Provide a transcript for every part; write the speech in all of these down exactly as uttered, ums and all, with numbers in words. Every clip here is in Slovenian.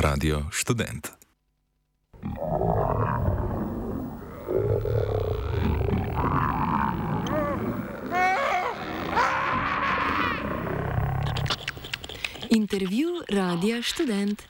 Radio Študent. Intervju Radia Študent.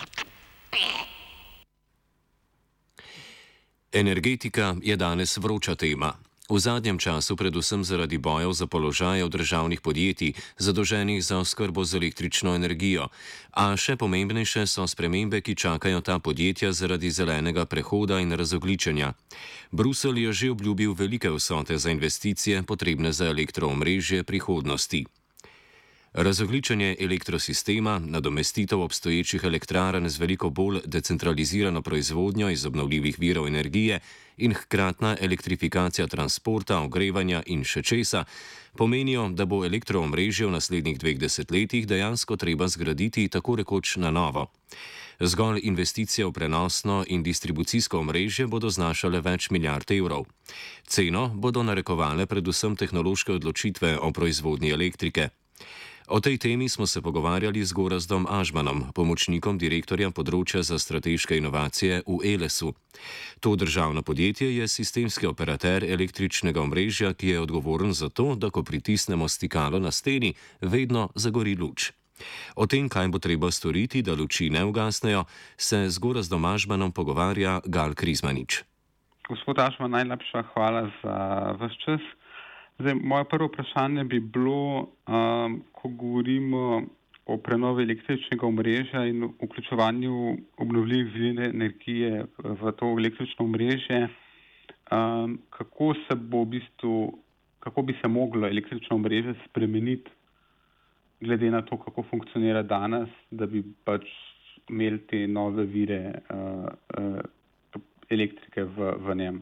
Energetika je danes vroča tema. V zadnjem času predvsem zaradi bojev za položaje v državnih podjetij, zadolženih za oskrbo z električno energijo. A še pomembnejše so spremembe, ki čakajo ta podjetja zaradi zelenega prehoda in razogljičenja. Bruselj je že obljubil velike vsote za investicije, potrebne za elektroomrežje prihodnosti. Razogljičenje elektrosistema, nadomestitev obstoječih elektrarn z veliko bolj decentralizirano proizvodnjo iz obnovljivih virov energije in hkratna elektrifikacija transporta, ogrevanja in še česa, pomenijo, da bo elektroomrežje v naslednjih dveh desetletjih dejansko treba zgraditi tako rekoč na novo. Zgolj investicije v prenosno in distribucijsko omrežje bodo znašale več milijard evrov. Ceno bodo narekovale predvsem tehnološke odločitve o proizvodnji elektrike. O tej temi smo se pogovarjali z Gorazdom Ažmanom, pomočnikom direktorja področja za strateške inovacije v Elesu. To državno podjetje je sistemski operater električnega omrežja, ki je odgovoren za to, da ko pritisnemo stikalo na steni, vedno zagori luč. O tem, kaj bo treba storiti, da luči ne ugasnejo, se z Gorazdom Ažmanom pogovarja Gal Krizmanič. Gospod Ažman, najlepša hvala za vaš čas. Zdaj, moje prvo vprašanje bi bilo, um, ko govorimo o prenovi električnega omrežja in vključevanju obnovljivih virov energije v to električno omrežje, um, kako se bo v bistvu, kako bi se moglo električno omrežje spremeniti, glede na to, kako funkcionira danes, da bi pač imeli te nove vire uh, uh, elektrike v, v njem.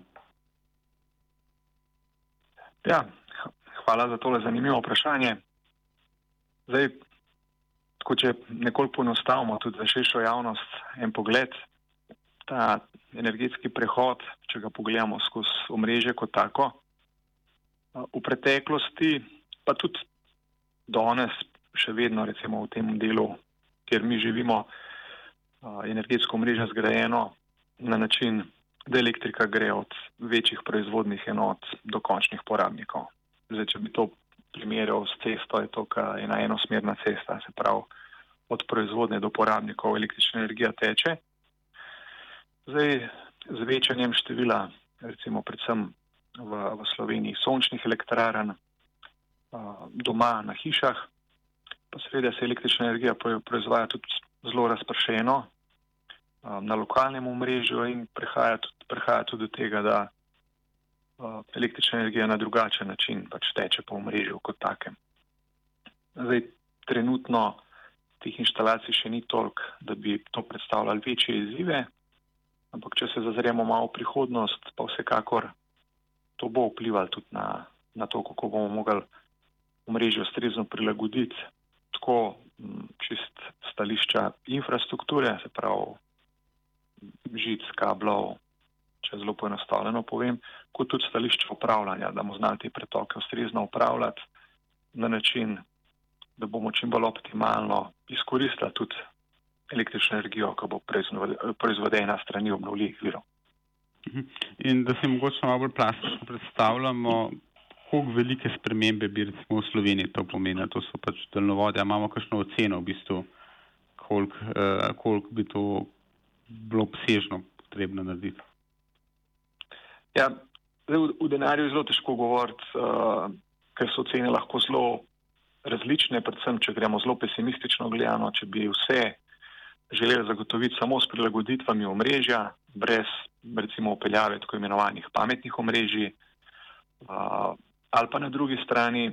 Ja, hvala za tole zanimivo vprašanje. Zdaj, tako če nekoliko poenostavimo tudi za širšo javnost en pogled, ta energetski prehod, če ga pogledamo skozi omrežje kot tako, v preteklosti, pa tudi danes še vedno recimo v tem delu, kjer mi živimo, energetsko omrežje zgrajeno na način, da elektrika gre od večjih proizvodnih enot do končnih porabnikov. Zdaj, če bi to primerjal s cesto, je to ena enosmerna cesta, se pravi od proizvodnje do porabnikov električna energija teče. Zdaj, z večanjem števila, recimo predvsem v, v Sloveniji, sončnih elektrarn, doma na hišah, pa seveda se električna energija proizvaja tudi zelo razpršeno na lokalnem omrežju in prihaja tudi, prihaja tudi do tega, da uh, električna energija na drugačen način pač teče po omrežju kot takem. Zdaj, trenutno teh inštalacij še ni toliko, da bi to predstavljali večje izzive, ampak če se zazremo malo v prihodnost, pa vsekakor to bo vplivalo tudi na, na to, kako bomo mogli omrežje ustrezno prilagoditi, tako m, čist stališča infrastrukture, se pravi žic, kablov, če zelo poenostavljeno povem, kot tudi stališče upravljanja, da bomo znali te pretoke ustrezno upravljati na način, da bomo čim bolj optimalno izkoristili tudi električno energijo, ki bo proizvedena strani obnovljivih virov. In da se mogoče malo bolj plastično predstavljamo, koliko velike spremembe bi recimo v Sloveniji to pomenilo, to so pač daljnovodi, a imamo kakšno oceno v bistvu, koliko, uh, koliko bi to bilo obsežno potrebno narediti? Ja, v, v denarju je zelo težko govoriti, uh, ker so cene lahko zelo različne, predvsem, če gremo zelo pesimistično gledano, če bi vse želeli zagotoviti samo s prilagoditvami omrežja, brez recimo upeljave tako imenovanih pametnih omrežij, uh, ali pa na drugi strani,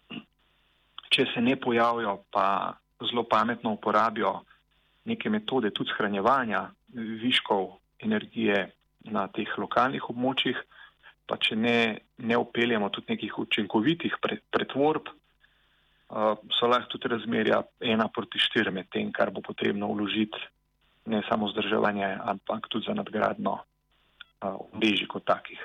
če se ne pojavijo, pa zelo pametno uporabijo neke metode tudi shranjevanja viškov energije na teh lokalnih območjih, pa če ne, ne upeljemo tudi nekih učinkovitih pretvorb, so lahko tudi razmerja ena proti štiri med tem, kar bo potrebno vložiti ne samo vzdrževanje, ampak tudi za nadgradnjo omrežij kot takih.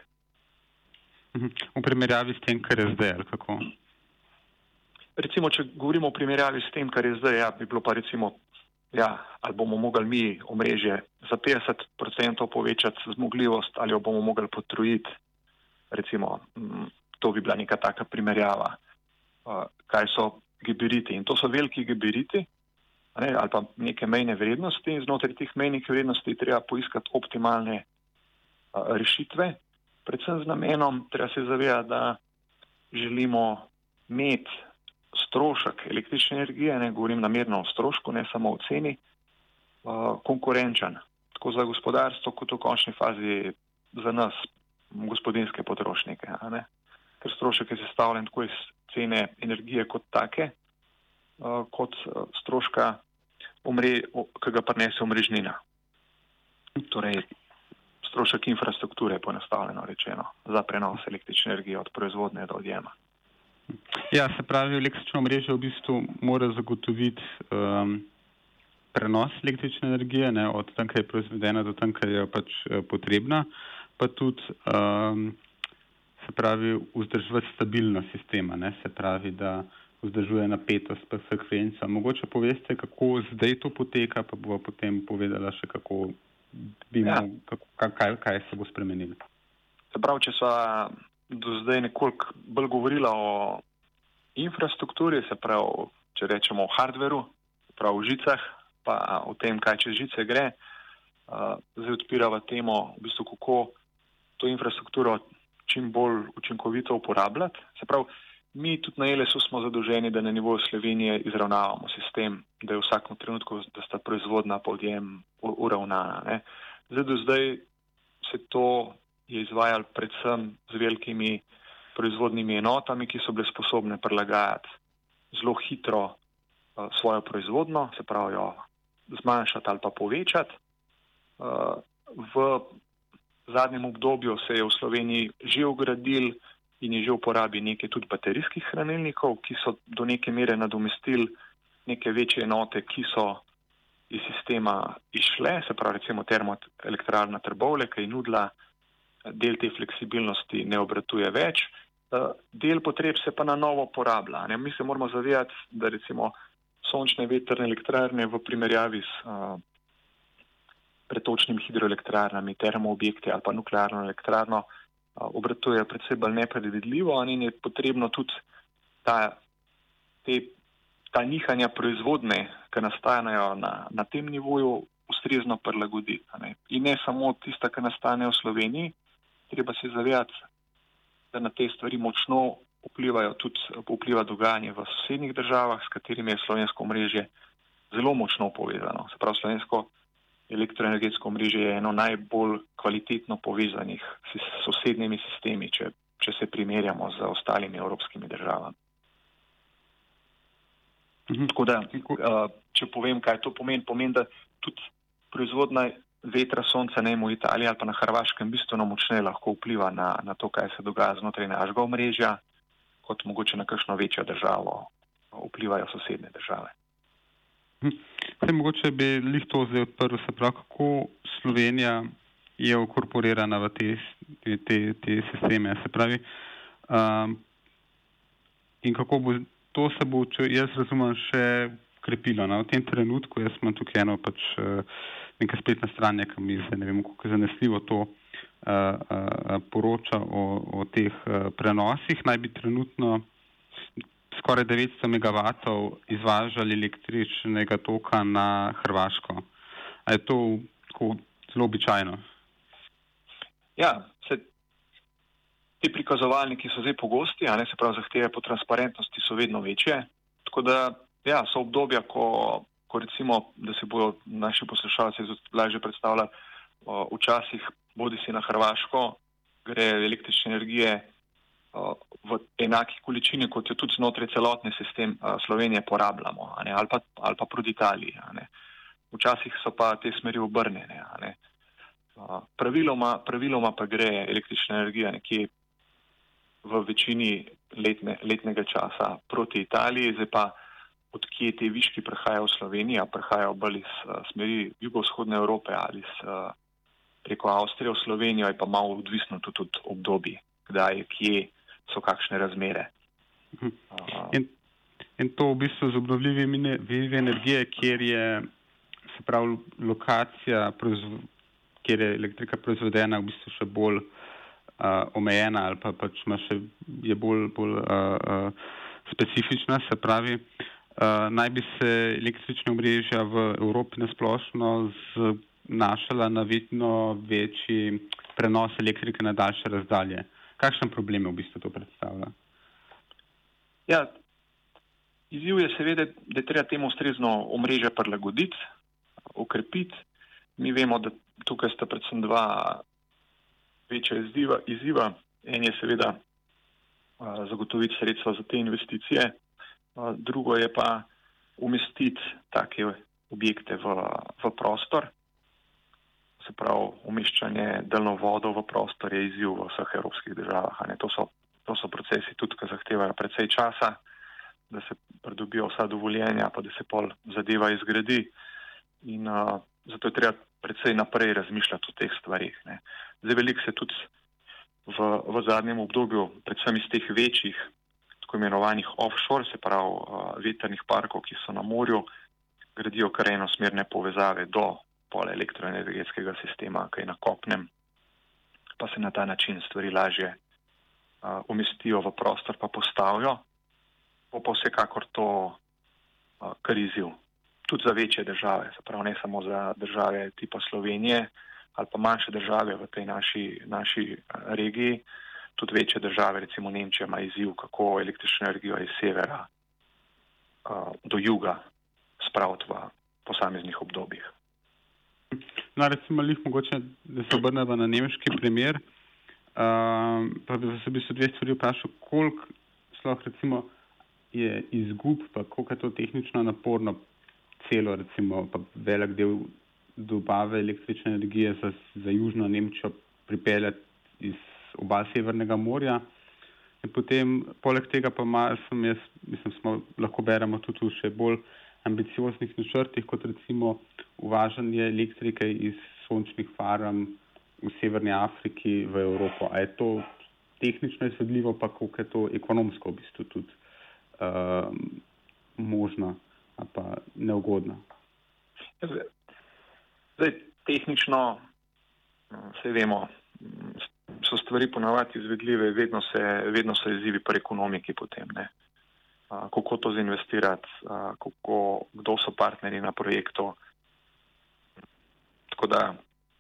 V primerjavi s tem, kar je zdaj, ali kako? Recimo, če govorimo o primerjavi s tem, kar je zdaj, ja, bi bilo pa recimo ja, ali bomo mogli mi omrežje za petdeset procentov povečati zmogljivost ali jo bomo mogli potrojiti. Recimo, to bi bila neka taka primerjava, kaj so gabariti. In to so veliki gabariti, ne, ali pa neke mejne vrednosti, in znotraj teh mejnih vrednosti treba poiskati optimalne rešitve, predvsem z namenom, treba se zavedati, da želimo imeti strošek električne energije, ne govorim namerno o strošku, ne samo o ceni, konkurenčen, tako za gospodarstvo, kot v končni fazi za nas, gospodinjske potrošnike. Ne? Ker strošek je sestavljen tako iz cene energije kot take, kot stroška, ki ga prinese omrežnina. Torej, strošek infrastrukture, poenostavljeno rečeno, za prenos električne energije od proizvodnje do odjema. Ja, se pravi, električno omrežje v bistvu mora zagotoviti um, prenos električne energije, ne, od tam, kaj je proizvedena, do tam, kaj je pač potrebna, pa tudi um, se pravi vzdrževati stabilnost sistema, ne, se pravi, da vzdržuje napetost pa frekvenco. Mogoče poveste, kako zdaj to poteka, pa bo potem povedala še, kako bi ja. mo, kako, kaj, kaj se bo spremenilo. Se pravi, če sva do zdaj nekoliko bolj govorila o infrastrukturi, se pravi, če rečemo o hardveru, se pravi o žicah, pa o tem, kaj čez žice gre, zdaj odpirava temo, v bistvu, kako to infrastrukturo čim bolj učinkovito uporabljati. Se pravi, mi tudi na E L S U smo zadolženi, da na nivoju Slovenije izravnavamo sistem, da je v vsakem trenutku, da sta proizvodna pa odjem uravnana. Ne. Zdaj do zdaj se to je izvajalo predvsem z velikimi proizvodnimi enotami, ki so bile sposobne prilagajati zelo hitro uh, svojo proizvodno, se pravi jo zmanjšati ali pa povečati. Uh, v zadnjem obdobju se je v Sloveniji že ugradil in je že v uporabi nekaj tudi baterijskih hranilnikov, ki so do neke mere nadomestili neke večje enote, ki so iz sistema išle, se pravi recimo termoelektrarna Trbovlje, ki je nudila del te fleksibilnosti, ne obratuje več. Del potreb se pa na novo porablja. Ne? Mi se moramo zavedati, da recimo sončne vetrne elektrarne v primerjavi s uh, pretočnimi hidroelektrarnami, termoobjekti ali pa nuklearno elektrarno uh, obratujejo predvsej bolj nepredvidljivo in je potrebno tudi ta, te, ta nihanja proizvodne, ki nastajajo na, na tem nivoju, ustrezno prilagoditi. Ne? In ne samo tista, ki nastanejo v Sloveniji, treba se zavedati, da na te stvari močno vplivajo tudi vpliva dogajanje v sosednjih državah, s katerimi je slovensko omrežje zelo močno povezano. Se pravi, slovensko elektroenergetsko omrežje je eno najbolj kvalitetno povezanih s sosednjimi sistemi, če, če se primerjamo z ostalimi evropskimi državami. Mhm. Tako da, če povem, kaj to pomeni, pomeni, da tudi proizvodna vetra, sonca, ne v Italiji ali pa na Hrvaškem bistveno močneje lahko vpliva na, na to, kaj se dogaja znotraj našega omrežja, kot mogoče na kakšno večjo državo vplivajo sosednje države. Zdaj, mogoče bi lih to zdaj odprl, se pravi, kako Slovenija je vkorporirana v te, te, te sisteme, se pravi, um, in kako bo to se bo, če jaz razumem, še krepilo. No? V tem trenutku, jaz imam tukaj eno pač neka spletna stran, ki mi zdaj ne vem, kako je zanesljivo to uh, uh, poroča o, o teh uh, prenosih, naj bi trenutno skoraj devetsto megavatov izvažali električnega toka na Hrvaško. A je to tako zelo običajno? Ja, se ti prikazovalniki so zdaj pogosti, a ne, se pravi, zahteve po transparentnosti so vedno večje, tako da ja, so obdobja, ko, ko recimo, da se bodo naši poslušalci lažje predstavljali, včasih bodi si na Hrvaško, gre električne energije o, v enaki količini, kot jo tudi znotraj celotni sistem o, Slovenije porabljamo, a ne, ali, pa, ali pa proti Italiji. A ne. Včasih so pa te smeri obrnjene. A ne. O, praviloma, praviloma pa gre električna energija nekje v večini letne, letnega časa proti Italiji, zdaj pa odkje te viški prihajajo v Slovenijo, prihajajo bolj iz uh, smeri jugovzhodne Evrope ali iz, uh, preko Avstrije v Slovenijo, je pa malo odvisno tudi od obdobij, kdaj, kje so kakšne razmere. Uh, in, in to v bistvu z obnovljivimi viri energije, kjer je se pravi lokacija, kjer je elektrika proizvedena, v bistvu še bolj uh, omejena ali pa pač ima še, je bolj, bolj uh, uh, specifična, se pravi, uh, naj bi se električna omrežja v Evropi nasplošno zanašala na vedno večji prenos elektrike na daljše razdalje. Kakšne probleme v bistvu to predstavlja? Ja, izziv je seveda, da je treba temu ustrezno omrežje prilagoditi, okrepiti. Mi vemo, da tukaj sta predvsem dva večja izziva. izziva. En je seveda uh, zagotoviti sredstva za te investicije, uh, drugo je pa umestiti take objekte v, v prostor. Se pravi, umeščanje daljnovodov v prostor je izziv v vseh evropskih državah. To so, to so procesi tudi, ki zahtevajo precej časa, da se pridobijo vsa dovoljenja, pa da se pol zadeva izgradi. In uh, zato je treba predvsej naprej razmišljati o teh stvarih. Ne. Zdaj veliko se tudi v, v zadnjem obdobju, predvsem iz teh večjih, tako imenovanih offshore, se pravi uh, vetrnih parkov, ki so na morju, gradijo kar enosmerne povezave do pol elektroenergetskega sistema, ki je na kopnem, pa se na ta način stvari lažje uh, umestijo v prostor, pa postavijo. Bo pa vsekakor to uh, kar izziv. Tudi za večje države, se pravi ne samo za države tipa Slovenije ali pa manjše države v tej naši, naši regiji, tudi večje države, recimo Nemčija ima izziv, kako električno energijo iz severa uh, do juga spraviti v posameznih obdobjih. No, recimo, lih mogoče, da se obrneva na nemški primer, uh, pa bi se v bistvu dve stvari vprašal, koliko sploh recimo je izgub, pa koliko je to tehnično naporno celo, recimo, pa velik del dobave električne energije za, za južno Nemčijo pripeljati iz oba Severnega morja. In potem, poleg tega pa ma, sem jaz, mislim, smo, lahko beremo tudi v še bolj ambicioznih načrtih, kot recimo uvažanje elektrike iz sončnih farm v Severni Afriki v Evropo. A je to tehnično izvedljivo, pa koliko je to ekonomsko v bistvu tudi uh, možno? Pa neugodno. Zdaj, tehnično, vse vemo, so stvari ponavadi izvedljive, vedno se, vedno so izzivi pri ekonomiki potem, ne. A, kako to zinvestirati, a, kako, kdo so partnerji na projektu. Tako da,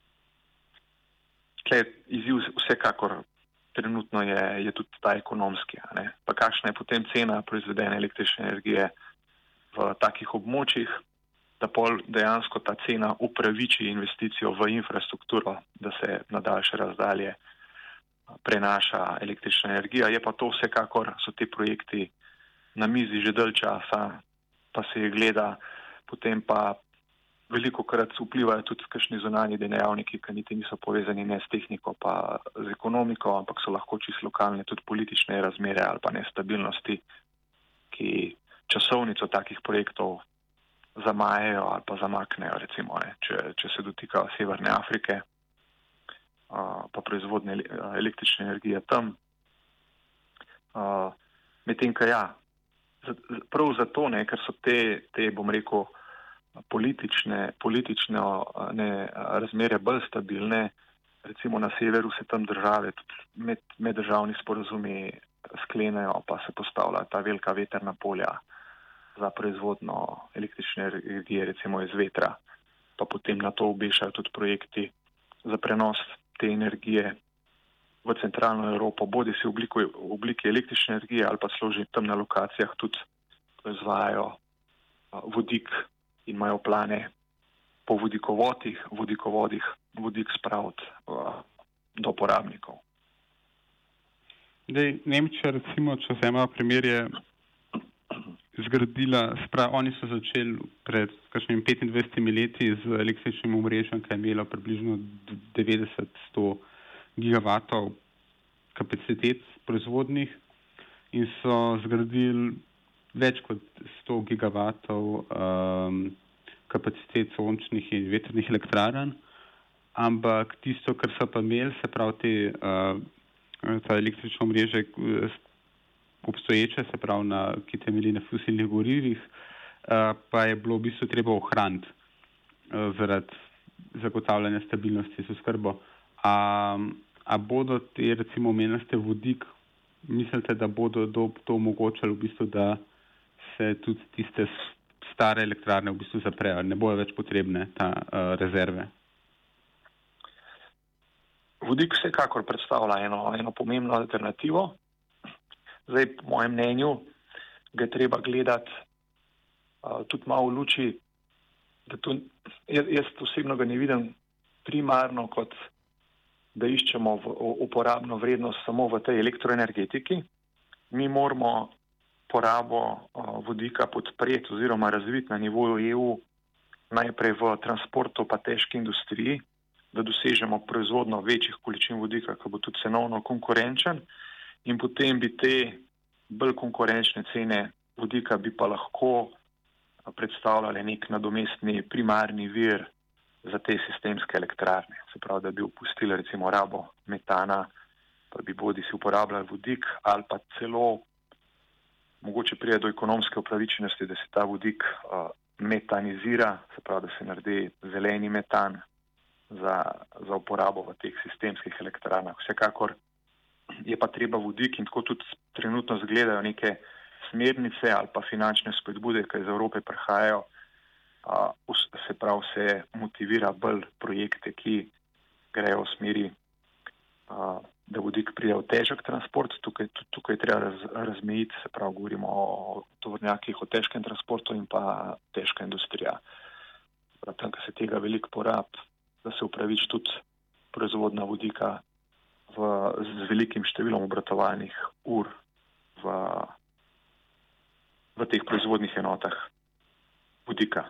tle izziv vsekakor trenutno je, je tudi ta ekonomski, ne. Pa kakšna je potem cena proizvedene električne energije v takih območjih, da pol dejansko ta cena upraviči investicijo v infrastrukturo, da se na daljše razdalje prenaša električna energija. Je pa to vsekakor, so ti projekti na mizi že dalj časa, pa se je gleda, potem pa velikokrat vplivajo tudi kakšni zunanji dejavniki, ki niti niso povezani ne s tehniko, pa z ekonomiko, ampak so lahko čisto lokalne tudi politične razmere ali pa nestabilnosti, ki časovnico takih projektov zamajejo ali pa zamaknejo, recimo, ne, če, če se dotika Severne Afrike, uh, pa proizvodne električne energije tam. Uh, medtem, ka ja, prav zato, ne, ker so te, te bom rekel, politične, politične ne, razmere bolj stabilne, recimo na severu se tam države, tudi med, meddržavni sporazumi sklenejo, pa se postavlja ta velika vetrna polja za proizvodno električne energije, recimo iz vetra, pa potem na to obešajo tudi projekti za prenos te energije v centralno Evropo, bodi si v obliki, v obliki električne energije ali pa celo že tam na lokacijah tudi proizvajajo vodik in imajo plane po vodikovodih, vodikovodih vodik spraviti do porabnikov. Dej, Nemčija, recimo, če vzamemo primer, je zgradila, sprav, oni so začeli pred kakšnimi petindvajsetimi leti z električnim omrežjem, ki je imelo približno devetdeset do sto gigavatov kapacitet proizvodnih in so zgradili več kot sto gigavatov um, kapacitet sončnih in vetrnih elektrarn, ampak tisto, kar so pa imeli, se pravi te, uh, ta električno omrežje obstoječe, se pravi, na, ki temelji na fosilnih gorivih, uh, pa je bilo v bistvu treba ohraniti. uh, zaradi zagotavljanja stabilnosti s oskrbo. A, a bodo te, recimo, omenili ste vodik, mislite, da bodo do, to omogočali v bistvu, da se tudi tiste stare elektrarne v bistvu zaprejo, ne bojo več potrebne ta uh, rezerve? Vodik vsekakor predstavlja eno, eno pomembno alternativo. Zdaj, po mojem mnenju, ga je treba gledati uh, tudi malo v luči, da to, jaz, jaz osebno ga ne vidim primarno kot, da iščemo v, uporabno vrednost samo v tej elektroenergetiki. Mi moramo porabo uh, vodika podpreti oziroma razviti na nivoju E U najprej v transportu pa težki industriji, da dosežemo proizvodno večjih količin vodika, ki bo tudi cenovno konkurenčen, in potem bi te bolj konkurenčne cene vodika bi pa lahko predstavljale nek nadomestni primarni vir za te sistemske elektrarne. Se pravi, da bi opustili recimo rabo metana, pa bi bodi si uporabljali vodik, ali pa celo mogoče pride do ekonomske upravičenosti, da se ta vodik uh, metanizira, se pravi, da se naredi zeleni metan za, za uporabo v teh sistemskih elektrarnah. Vsekakor je pa treba vodik, in tako tudi trenutno zgledajo neke smernice ali pa finančne spodbude, ki iz Evrope prihajajo, a, se pravi, se motivira bolj projekte, ki grejo v smeri, a, da vodik pride v težek transport. Tukaj, tukaj treba raz, razmejiti, se pravi, govorimo o tovornjakih, o težkem transportu in pa težka industrija. Prav tam, ko se tega veliko porab, da se upraviči tudi proizvodna vodika v, z velikim številom obratovalnih ur v, v teh proizvodnih enotah vodika.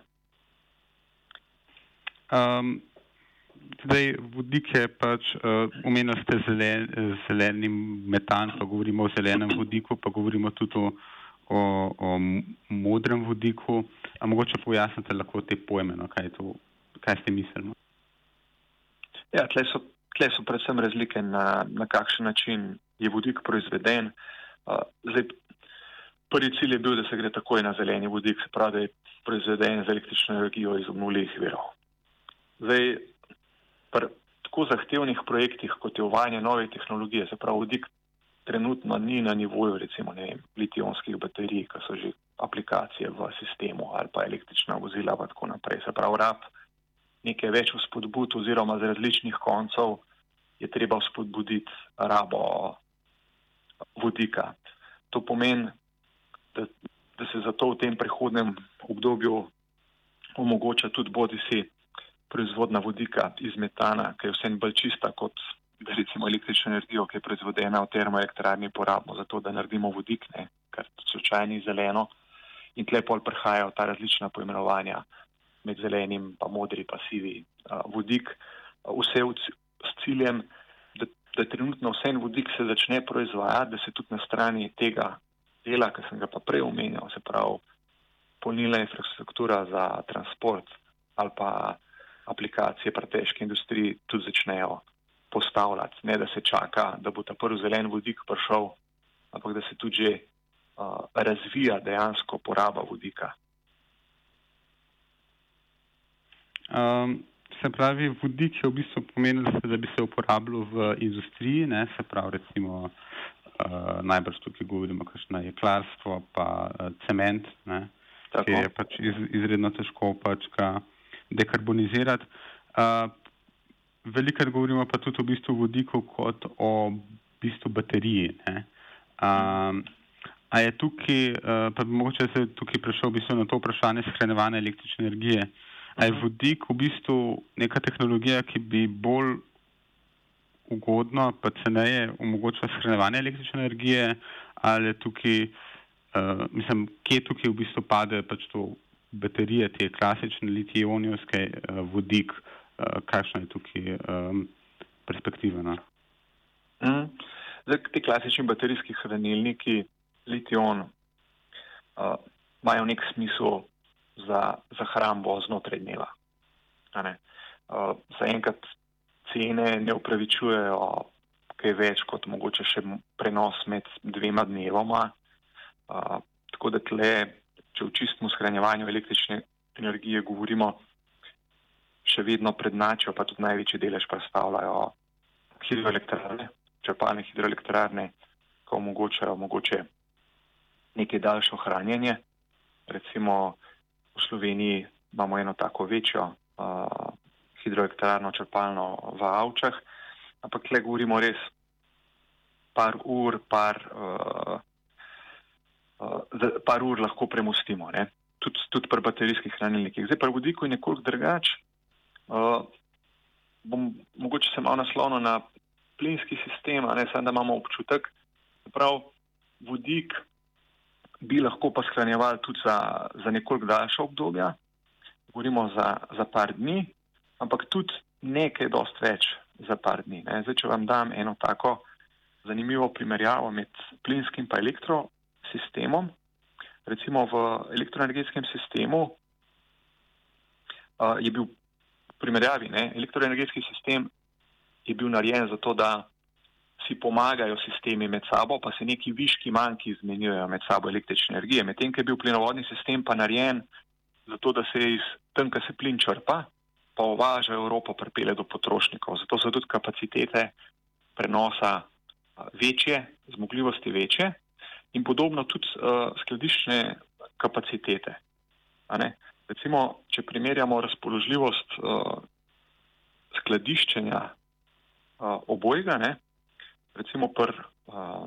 Um, zdaj, vodik je pač, uh, omenili ste zelen, zeleni metan, pa govorimo o zelenem vodiku, pa govorimo tudi o, o, o modrem vodiku. A mogoče pojasnite lahko te pojme, no, kaj, to, kaj ste mislili? Ja, tle so, tle so predvsem razlike na, na kakšen način je vodik proizveden. Uh, zdaj, prvi cilj je bil, da se gre takoj na zeleni vodik, se pravi, da je proizveden z električno energijo iz obnovljivih virov. Zdaj, pri tako zahtevnih projektih, kot je uvajanje nove tehnologije, se pravi, vodik trenutno ni na nivoju, recimo, ne vem, litij-ionskih baterij, ki so že aplikacije v sistemu, ali pa električna vozila, pa tako naprej. Se pravi, rab nekaj več vzpodbud oziroma z različnih koncev je treba vzpodbuditi rabo vodika. To pomeni, da, da se zato v tem prehodnem obdobju omogoča tudi bodisi proizvodna vodika iz metana, ki je vsem bolj čista kot recimo električno energijo, ki je proizvodena v termoelektrarni, porabimo za to, da naredimo vodik, ne, kar slučajno ni zeleno, in tle pol prihajajo ta različna poimenovanja med zelenim, pa modri, pa sivi uh, vodik, vse v, s ciljem, da, da trenutno vse en vodik se začne proizvajati, da se tudi na strani tega dela, ki sem ga pa prej omenjal, se pravi polnilna infrastruktura za transport ali pa aplikacije pri težki industriji tudi začnejo postavljati. Ne, da se čaka, da bo ta prvi zelen vodik prišel, ampak da se tudi že uh, razvija dejansko poraba vodika. Um, se pravi, vodik je v bistvu pomenil, da bi se uporabljal v industriji, ne, se pravi, recimo uh, najbrž tukaj govorimo, kakšno je jeklarstvo, pa uh, cement, ne, ki je pač iz, izredno težko pač ga dekarbonizirati. Uh, velikrat govorimo pa tudi v bistvu vodiku kot o v bistvu bateriji, ne. Um, a je tukaj, uh, pa bi mogoče se tukaj prišel v bistvu na to vprašanje shranjevanja električne energije. A je vodik v bistvu neka tehnologija, ki bi bolj ugodno pa ceneje omogočila shranjevanje električne energije, ali je tukaj, uh, mislim, kje tukaj v bistvu pade pač to baterije, te klasične litij-ionske, uh, vodik, uh, kakšna je tukaj um, perspektiva? No? Mm. Zdaj, ti klasični baterijski hranilniki litij-ion uh, imajo nek smisel za, za hrambo znotraj dneva. Uh, zaenkrat cene ne upravičujejo kaj več kot mogoče še prenos med dvema dnevoma. Uh, tako da tle, če v čistem shranjevanju električne energije govorimo, še vedno prednačijo, pa tudi največji delež predstavljajo hidroelektrarne, črpalne hidroelektrarne, ko omogočajo mogoče nekaj daljše ohranjanje. Recimo v Sloveniji imamo eno tako večjo uh, hidroelektrarno črpalno v Avčah, ampak tle govorimo res par ur, par, uh, uh, par ur lahko premostimo, ne? Tud, tudi pri baterijskih hranilnikih. Zdaj pri vodiku je nekoliko drugače. Uh, bom mogoče se malo naslonil na plinski sistem, a ne samo, da imamo občutek. Prav vodik bi lahko pa shranjevali tudi za, za nekoliko daljša obdobja, govorimo za, za par dni, ampak tudi nekaj dosti več za par dni. Ne. Zdaj, če vam dam eno tako zanimivo primerjavo med plinskim pa elektrosistemom, recimo v elektroenergetskem sistemu uh, je bil v primerjavi, ne, elektroenergetski sistem je bil narejen zato, da si pomagajo sistemi med sabo, pa se neki viški manjki izmenjujejo med sabo električne energije. Medtem, ko je bil plinovodni sistem pa narejen zato, da se iz tam, ko se plin črpa, pa uvaža Evropo, pripelje do potrošnikov. Zato so tudi kapacitete prenosa večje, zmogljivosti večje in podobno tudi uh, skladiščne kapacitete. A ne? Recimo, če primerjamo razpoložljivost uh, skladiščenja uh, obojga, ne? Recimo pr, uh,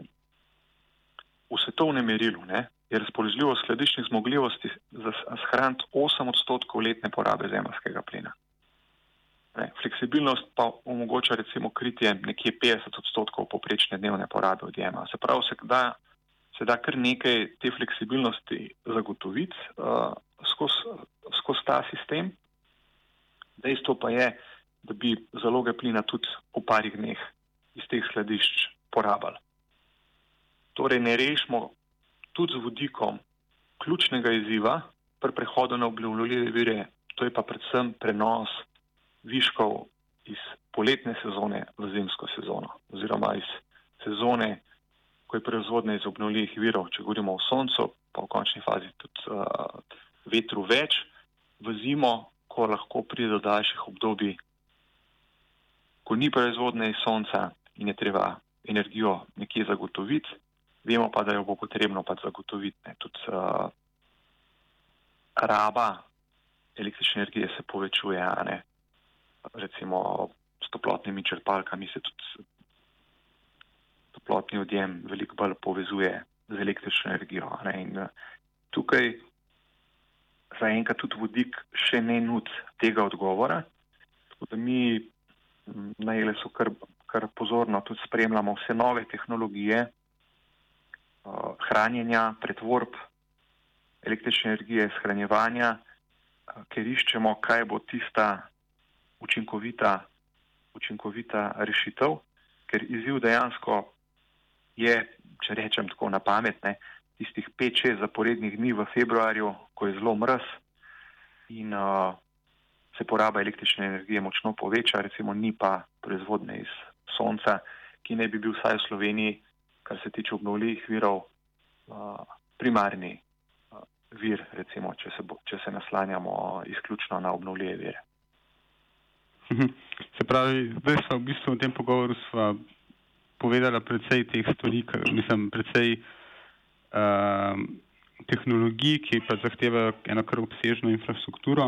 v svetovnem merilu, ne, je razpoložljivost skladiščnih zmogljivosti za shraniti osem odstotkov letne porabe zemeljskega plina. Ne, fleksibilnost pa omogoča recimo kritje nekje petdeset odstotkov povprečne dnevne porabe odjema. Se pravi, se da, se da kar nekaj te fleksibilnosti zagotoviti uh, skozi skozi ta sistem. Dejstvo pa je, da bi zaloge plina tudi v parih dneh iz teh skladišč porabili. Torej ne rešimo tudi z vodikom ključnega izziva pri prehodu na obnovljive vire, to je pa predvsem prenos viškov iz poletne sezone v zimsko sezono oziroma iz sezone, ko je proizvodnja iz obnovljivih virov, če govorimo o soncu, pa v končni fazi tudi uh, vetru več, v zimo, ko lahko pride do daljših obdobij, ko ni proizvodnje iz sonca in je treba energijo nekje zagotoviti, vemo pa, da jo bo potrebno pa zagotoviti. Ne. Tudi uh, raba električne energije se povečuje, a ne. Recimo s toplotnimi črpalkami se tudi toplotni odjem veliko bolj povezuje z električno energijo. A ne. In uh, tukaj zaenkrat tudi vodik še ne nudi tega odgovora, tako da mi na E L S-u kar, kar pozorno tudi spremljamo vse nove tehnologije uh, hranjenja, pretvorb električne energije, shranjevanja, uh, ker iščemo, kaj bo tista učinkovita, učinkovita rešitev, ker izziv dejansko je, če rečem tako na pamet, ne, tistih pet šest zaporednih dni v februarju, ko je zelo mraz in uh, se poraba električne energije močno poveča, recimo ni pa proizvodnje iz sonca, ki ne bi bil vsaj v Sloveniji, kar se tiče obnovljivih virov, uh, primarni uh, vir, recimo, če se, bo, če se naslanjamo izključno na obnovljive vire. Se pravi, zdaj smo v bistvu v tem pogovoru sva povedala precej teh stvari, mislim, precej uh, tehnologij, ki pa zahtevajo eno kar obsežno infrastrukturo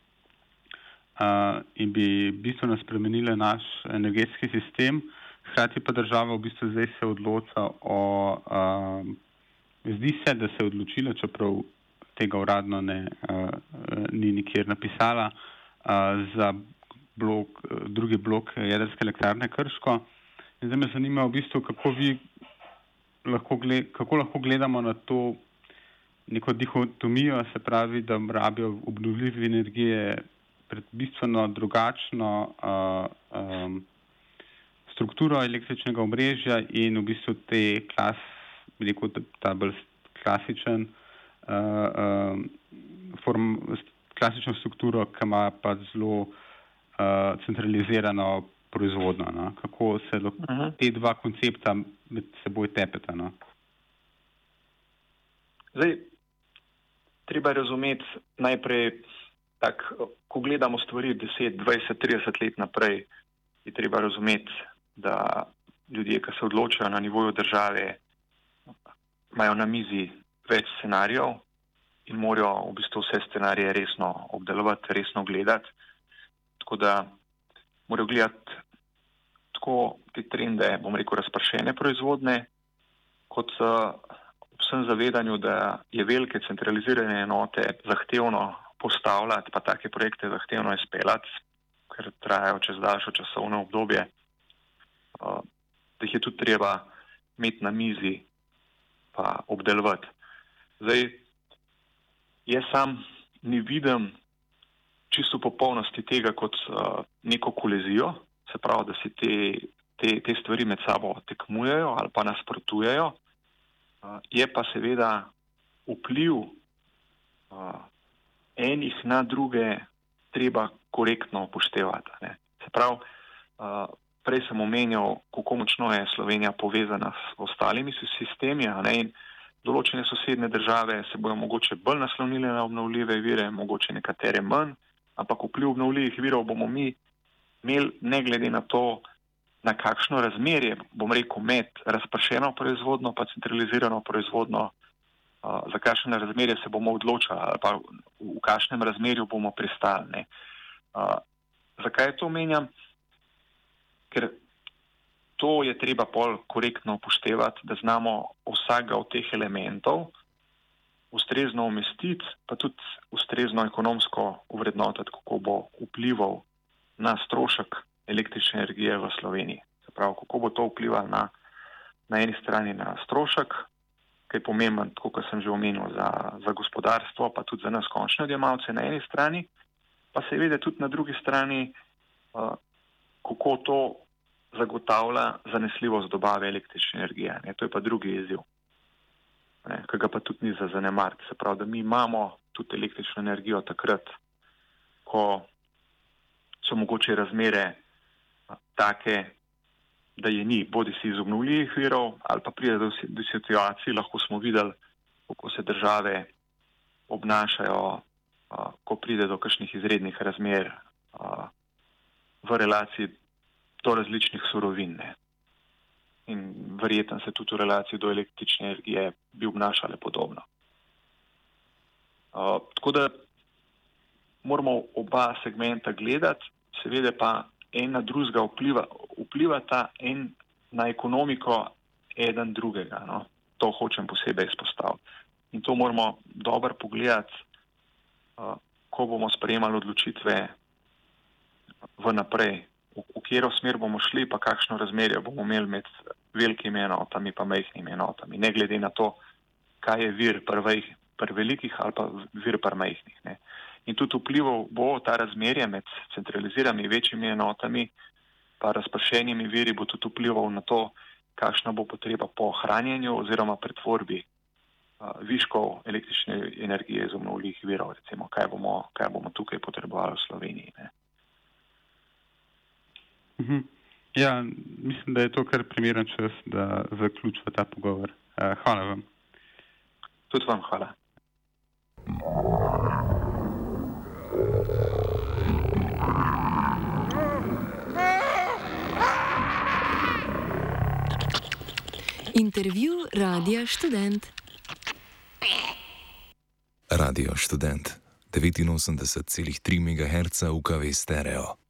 uh, in bi bistveno spremenile naš energetski sistem. Hkrati pa država v bistvu zdaj se odloča o, uh, zdi se, da se je odločila, čeprav tega uradno ne, uh, ni nikjer napisala, uh, za blok, drugi blok jedrske elektrarne Krško. In zdaj me zanima v bistvu, kako vi lahko, gled, kako lahko gledamo na to neko dihotomijo, se pravi, da rabijo obnovljive energije pred bistveno drugačno uh, um, strukturo električnega omrežja in v bistvu te klas, bi rekel, ta bolj klasičen uh, um, form, klasično strukturo, ki ima pa zelo uh, centralizirano proizvodno. No? Kako se lo, uh-huh. te dva koncepta med seboj tepeta? No? Zdaj, treba razumeti najprej tak, ko gledamo stvari deset, dvajset, trideset let naprej, je treba razumeti, da ljudje, ki se odločajo na nivoju države, imajo na mizi več scenarijev in morajo v bistvu vse scenarije resno obdelovati, resno gledati. Tako da morajo gledati tako te trende, bom rekel, razpršene proizvodne, kot vsem zavedanju, da je velike centralizirane enote zahtevno postavljati, pa take projekte zahtevno izpeljati, ker trajajo čez daljšo časovno obdobje, da jih je tudi treba imeti na mizi pa obdelovati. Zdaj, jaz sam ne vidim čisto v popolnosti tega kot uh, neko kolezijo, se pravi, da si te, te, te stvari med sabo tekmujejo ali pa nasprotujejo. Uh, je pa seveda vpliv uh, enih na druge treba korektno upoštevati. Ne. Se pravi, uh, prej sem omenjal, kako močno je Slovenija povezana s ostalimi sistemi, a ne, in določene sosednje države se bojo mogoče bolj naslonile na obnovljive vire, mogoče nekatere manj, ampak vpliv obnovljivih virov bomo mi imeli ne glede na to, na kakšno razmerje, bom rekel, med razpršeno proizvodno pa centralizirano proizvodno, uh, za kakšno razmerje se bomo odločali ali pa v, v kakšnem razmerju bomo pristali. Uh, zakaj to omenjam? Ker to je treba pol korektno upoštevati, da znamo vsakega od teh elementov ustrezno umestiti, pa tudi ustrezno ekonomsko uvrednotiti, kako bo vplival na strošek električne energije v Sloveniji. Se pravi, kako bo to vplivalo na, na eni strani na strošek, ki je pomemben, tako kot sem že omenil, za, za gospodarstvo, pa tudi za nas končne odjemalce na eni strani, pa seveda tudi na drugi strani, uh, kako to zagotavlja zanesljivost dobave električne energije. Ne? To je pa drugi izziv, ki ga pa tudi ni za zanemariti. Se pravi, da mi imamo tudi električno energijo takrat, ko so mogoče razmere take, da je ni, bodi si iz obnovljivih virov, ali pa pride do, do situacij, lahko smo videli, kako se države obnašajo, a, ko pride do kakšnih izrednih razmer a, v relaciji do različnih surovin. Ne. In verjetno se tudi v relaciji do električne energije bi obnašale podobno. Uh, tako da moramo oba segmenta gledati, seveda pa en na drugega vpliva, vplivata en na ekonomiko eden drugega. No. To hočem posebej izpostaviti. In to moramo dobro pogledati, uh, ko bomo sprejemali odločitve v naprej, v, v katero smer bomo šli, pa kakšno razmerje bomo imeli med velikimi enotami pa majhnimi enotami, ne glede na to, kaj je vir pri velikih ali pa vir pri majhnih. Ne. In tudi vplival bo ta razmerje med centraliziranimi večjimi enotami pa razpršenimi viri bo tudi vplival na to, kakšna bo potreba po ohranjanju oziroma pretvorbi uh, viškov električne energije iz obnovljivih virov, recimo, kaj bomo, kaj bomo tukaj potrebovali v Sloveniji. Ne. Mhm. Ja, mislim, da je to kar primeren čas, da zaključimo ta pogovor. Uh, hvala vam. Tudi vam hvala. Intervju Radia Študent. Radio Študent devetinosemdeset celih tri megaherca U K V stereo.